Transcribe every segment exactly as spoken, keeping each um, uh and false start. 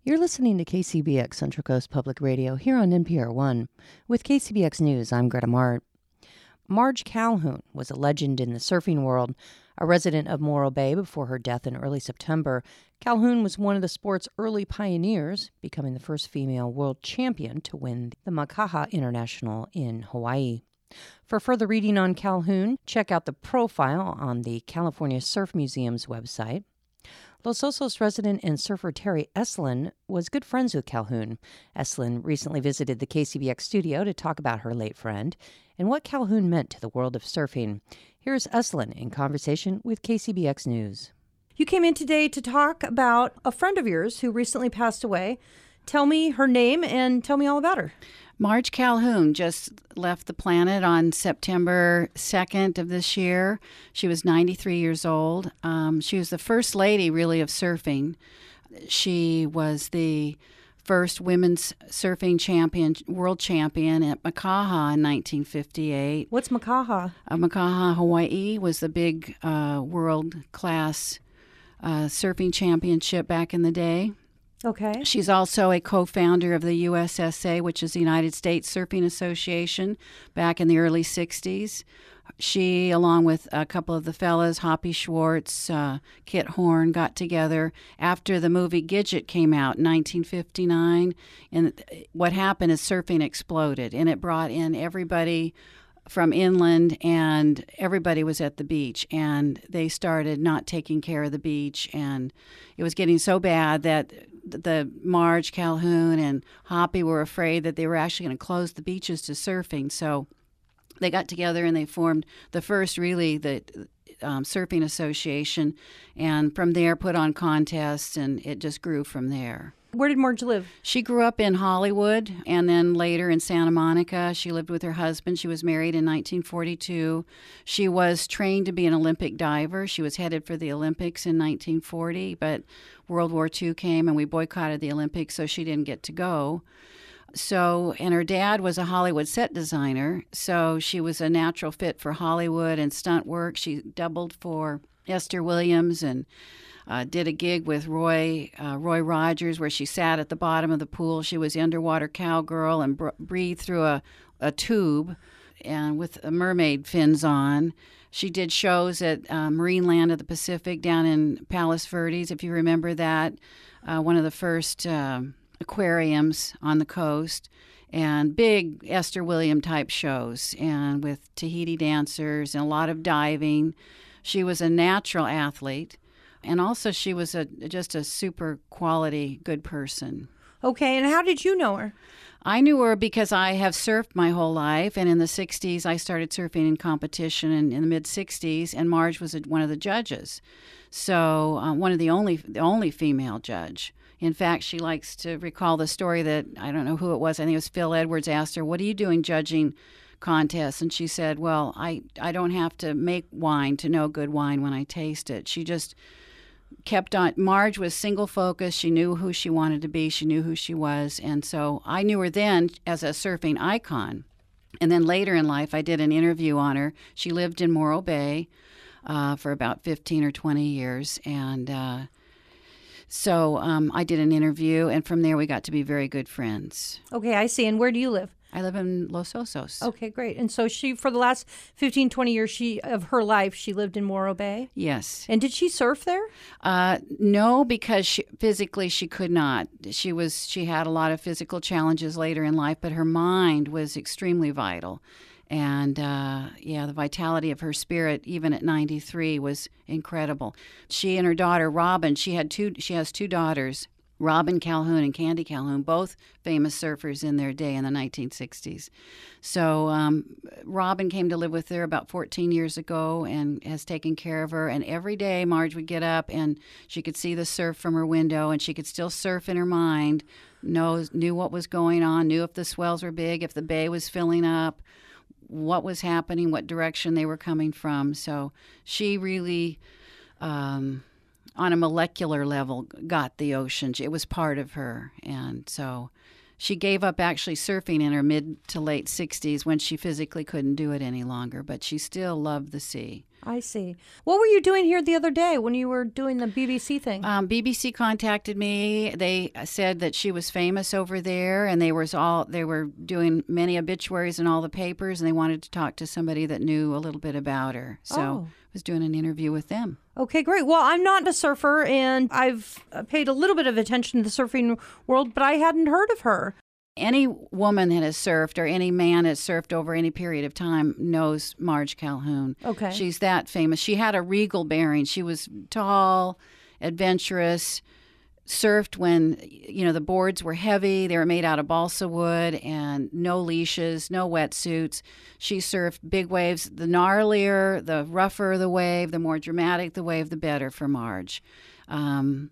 You're listening to K C B X Central Coast Public Radio here on N P R one. With K C B X News, I'm Greta Mart. Marge Calhoun was a legend in the surfing world. A resident of Morro Bay before her death in early September, Calhoun was one of the sport's early pioneers, becoming the first female world champion to win the Makaha International in Hawaii. For further reading on Calhoun, check out the profile on the California Surf Museum's website. Los Osos resident and surfer Terry Eslin was good friends with Calhoun. Eslin recently visited the K C B X studio to talk about her late friend and what Calhoun meant to the world of surfing. Here's Eslin in conversation with K C B X News. You came in today to talk about a friend of yours who recently passed away. Tell me her name and tell me all about her. Marge Calhoun just left the planet on September second of this year. She was ninety-three years old. Um, she was the first lady, really, of surfing. She was the first women's surfing champion, world champion at Makaha in nineteen fifty-eight. What's Makaha? Uh, Makaha, Hawaii was the big uh, world-class uh, surfing championship back in the day. Okay. She's also a co-founder of the U S S A, which is the United States Surfing Association, back in the early sixties. She, along with a couple of the fellas, Hoppy Schwartz, uh, Kit Horn, got together after the movie Gidget came out in nineteen fifty-nine. And what happened is surfing exploded, and it brought in everybody from inland, and everybody was at the beach, and they started not taking care of the beach, and it was getting so bad that the Marge Calhoun and Hoppy were afraid that they were actually going to close the beaches to surfing. So they got together and they formed the first, really, the um, Surfing Association, and from there put on contests, and it just grew from there. Where did Marge live? She grew up in Hollywood and then later in Santa Monica. She lived with her husband. She was married in nineteen forty-two. She was trained to be an Olympic diver. She was headed for the Olympics in nineteen forty, but World War Two came and we boycotted the Olympics, so she didn't get to go. So, and her dad was a Hollywood set designer, so she was a natural fit for Hollywood and stunt work. She doubled for Esther Williams and Uh, did a gig with Roy uh, Roy Rogers where she sat at the bottom of the pool. She was the underwater cowgirl and br- breathed through a, a tube and with a mermaid fins on. She did shows at uh, Marineland of the Pacific down in Palos Verdes, if you remember that, uh, one of the first uh, aquariums on the coast, and big Esther Williams type shows, and with Tahiti dancers and a lot of diving. She was a natural athlete. And also she was a just a super quality, good person. Okay, and how did you know her? I knew her because I have surfed my whole life, and in the sixties I started surfing in competition in, in the mid-sixties, and Marge was a, one of the judges. So uh, one of the only the only female judge. In fact, she likes to recall the story that, I don't know who it was, I think it was Phil Edwards, asked her, "What are you doing judging contests?" And she said, well, I, I don't have to make wine to know good wine when I taste it. She just kept on. Marge was single focused. She knew who she wanted to be. She knew who she was. And so I knew her then as a surfing icon. And then later in life, I did an interview on her. She lived in Morro Bay uh, for about fifteen or twenty years. And uh, so um, I did an interview, and from there we got to be very good friends. Okay, I see. And where do you live? I live in Los Osos. Okay, great. And so she, for the last fifteen, twenty years she of her life, she lived in Morro Bay? Yes. And did she surf there? Uh, no, because she, physically she could not. She was she had a lot of physical challenges later in life, but her mind was extremely vital. And, uh, yeah, the vitality of her spirit, even at ninety-three, was incredible. She and her daughter, Robin, she had two. She has two daughters, Robin Calhoun and Candy Calhoun, both famous surfers in their day in the nineteen sixties. So um, Robin came to live with her about fourteen years ago and has taken care of her. And every day Marge would get up and she could see the surf from her window, and she could still surf in her mind, knows, knew what was going on, knew if the swells were big, if the bay was filling up, what was happening, what direction they were coming from. So she really... Um, on a molecular level, got the ocean. It was part of her. And so she gave up actually surfing in her mid to late sixties when she physically couldn't do it any longer, but she still loved the sea. I see. What were you doing here the other day when you were doing the B B C thing? Um, B B C contacted me. They said that she was famous over there, and they was all they were doing many obituaries in all the papers, and they wanted to talk to somebody that knew a little bit about her. So Oh. I was doing an interview with them. Okay, great. Well, I'm not a surfer, and I've uh, paid a little bit of attention to the surfing world, but I hadn't heard of her. Any woman that has surfed or any man that has surfed over any period of time knows Marge Calhoun. Okay. She's that famous. She had a regal bearing. She was tall, adventurous, surfed when, you know, the boards were heavy. They were made out of balsa wood and no leashes, no wetsuits. She surfed big waves. The gnarlier, the rougher the wave, the more dramatic the wave, the better for Marge. Um,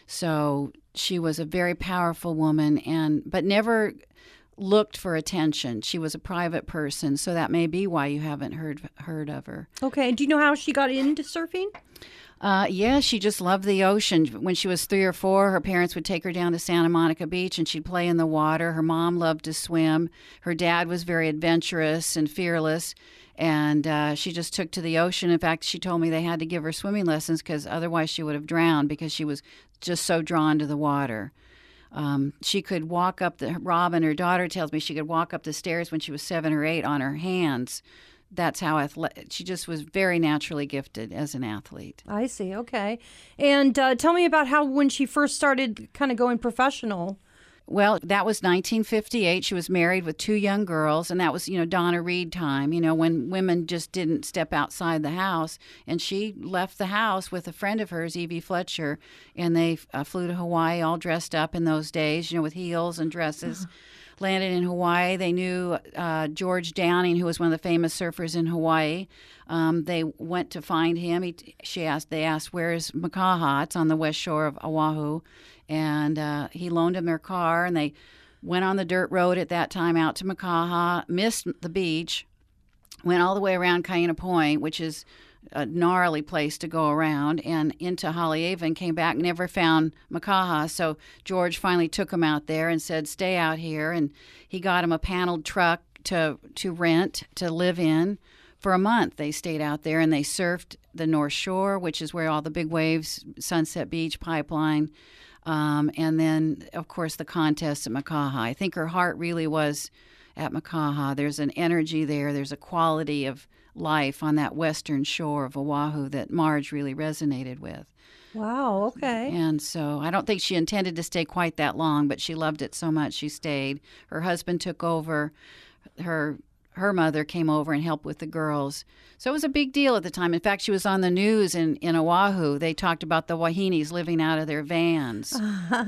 so she was a very powerful woman, and but never looked for attention. She was a private person, so that may be why you haven't heard heard of her. Okay, do you know how she got into surfing? Uh, yeah, she just loved the ocean. When she was three or four, her parents would take her down to Santa Monica Beach and she'd play in the water. Her mom loved to swim. Her dad was very adventurous and fearless, and uh, she just took to the ocean. In fact, she told me they had to give her swimming lessons because otherwise she would have drowned because she was just so drawn to the water. Um, she could walk up the, Robin, her daughter, tells me she could walk up the stairs when she was seven or eight on her hands. That's how athletic, she just was very naturally gifted as an athlete. I see, okay. And uh, tell me about how when she first started kind of going professional. Well, that was nineteen fifty-eight. She was married with two young girls, and that was, you know, Donna Reed time, you know, when women just didn't step outside the house. And she left the house with a friend of hers, Evie Fletcher, and they uh, flew to Hawaii all dressed up in those days, you know, with heels and dresses. Uh-huh. Landed in Hawaii. They knew uh, George Downing, who was one of the famous surfers in Hawaii. Um, they went to find him. He, she asked. They asked, "Where's Makaha?" It's on the west shore of Oahu, and uh, he loaned them their car. And they went on the dirt road at that time out to Makaha. Missed the beach. Went all the way around Kaina Point, which is a gnarly place to go around, and into Haleiwa, came back, never found Makaha. So George finally took him out there and said, stay out here. And he got him a paneled truck to, to rent, to live in. For a month, they stayed out there, and they surfed the North Shore, which is where all the big waves, Sunset Beach, Pipeline, um, and then, of course, the contest at Makaha. I think her heart really was at Makaha. There's an energy there. There's a quality of life on that western shore of Oahu that Marge really resonated with. Wow, okay. And so I don't think she intended to stay quite that long, but she loved it so much she stayed. Her husband took over. Her her mother came over and helped with the girls. So it was a big deal at the time. In fact, she was on the news in, in Oahu. They talked about the Wahinis living out of their vans.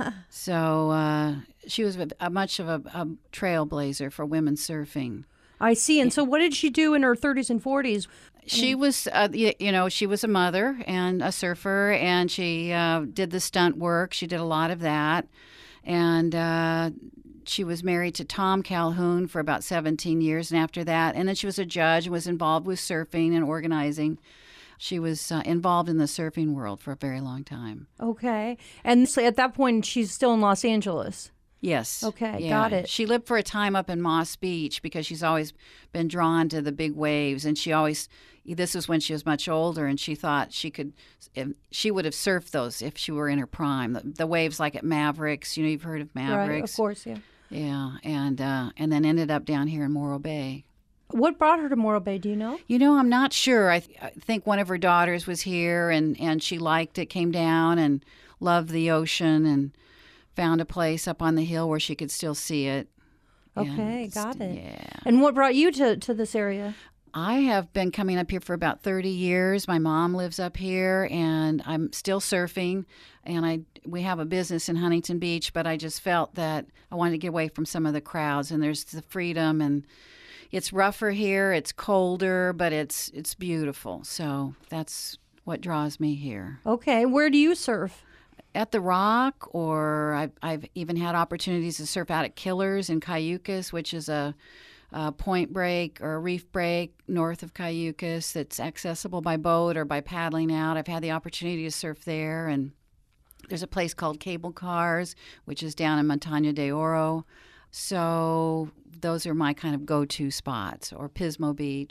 So uh, she was a, a much of a, a trailblazer for women surfing. I see. And so what did she do in her thirties and forties? She was, uh, you, you know, she was a mother and a surfer, and she uh, did the stunt work. She did a lot of that. And uh, she was married to Tom Calhoun for about seventeen years, and after that, and then she was a judge and was involved with surfing and organizing. She was uh, involved in the surfing world for a very long time. Okay. And so at that point, she's still in Los Angeles. Yes. Okay, yeah. got it. She lived for a time up in Moss Beach because she's always been drawn to the big waves, and she always, this is when she was much older, and she thought she could, if, she would have surfed those if she were in her prime. The, the waves like at Mavericks, you know, you've heard of Mavericks. Right, of course, yeah. Yeah, and uh, and then ended up down here in Morro Bay. What brought her to Morro Bay, do you know? You know, I'm not sure. I, th- I think one of her daughters was here, and, and she liked it, came down and loved the ocean, and found a place up on the hill where she could still see it. Okay, And got st- it. Yeah. And what brought you to, to this area? I have been coming up here for about thirty years. My mom lives up here, and I'm still surfing. And I we have a business in Huntington Beach, but I just felt that I wanted to get away from some of the crowds. And there's the freedom, and it's rougher here. It's colder, but it's it's beautiful. So that's what draws me here. Okay, where do you surf? At the Rock, or I've, I've even had opportunities to surf out at Killers in Cayucas, which is a, a point break or a reef break north of Cayucas that's accessible by boat or by paddling out. I've had the opportunity to surf there, and there's a place called Cable Cars, which is down in Montaña de Oro. So those are my kind of go-to spots, or Pismo Beach.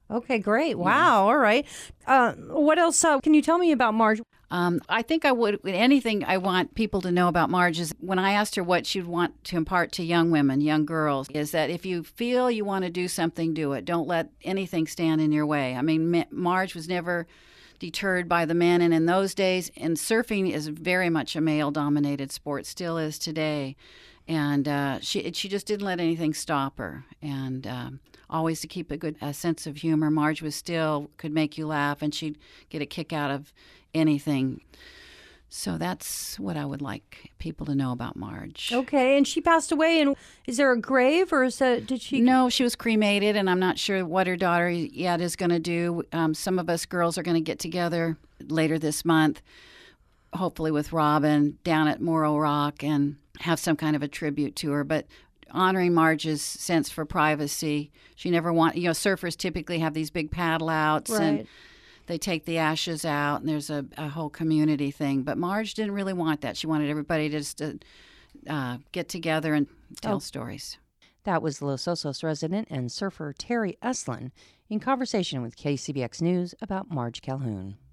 Okay, great. Wow. All right. Uh, what else uh, can you tell me about Marge? Um, I think I would, anything I want people to know about Marge is when I asked her what she'd want to impart to young women, young girls, is that if you feel you want to do something, do it. Don't let anything stand in your way. I mean, Marge was never deterred by the men, and in those days, and surfing is very much a male-dominated sport, still is today. And uh, she she just didn't let anything stop her, and um, always to keep a good a sense of humor. Marge was still could make you laugh, and she'd get a kick out of anything. So that's what I would like people to know about Marge. Okay, and she passed away, and is there a grave, or is that, did she? No, she was cremated, and I'm not sure what her daughter yet is going to do. Um, some of us girls are going to get together later this month, hopefully with Robin, down at Morro Rock, and have some kind of a tribute to her. But honoring Marge's sense for privacy, she never want, you know, surfers typically have these big paddle outs, Right. and they take the ashes out, and there's a, a whole community thing. But Marge didn't really want that. She wanted everybody just to uh, get together and tell Oh. stories. That was Los Osos resident and surfer Terry Eslin in conversation with K C B X News about Marge Calhoun.